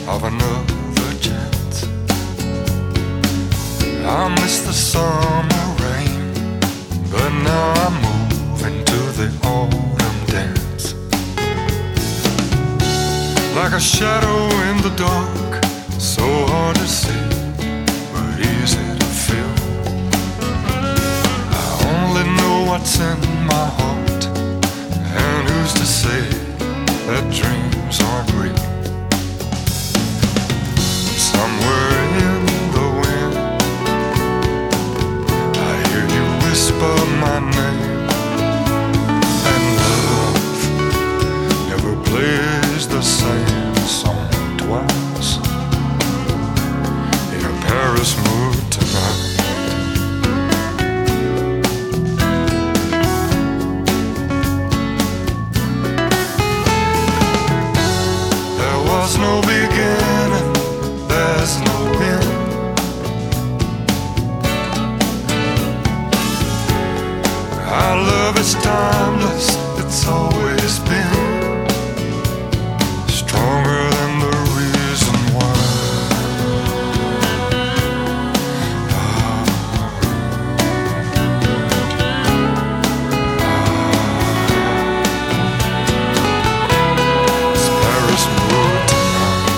of another chance. I miss the summer rain, but now I'm moving to the autumn dance. Like a shadow in the dark, so hard to see, but easy to feel. I only know what's in my heart, and who's to say that dreams aren't real? Somewhere in the wind, I hear you whisper my name, and love never plays the same song twice. In a Paris mood tonight, there was no beginning, there's no end. Our love is timeless, it's always been stronger than the reason why. It's Paris mood tonight.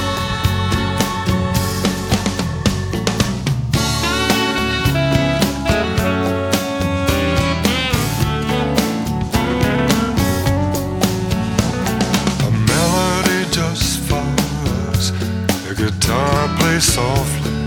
A melody just follows, the guitar plays softly,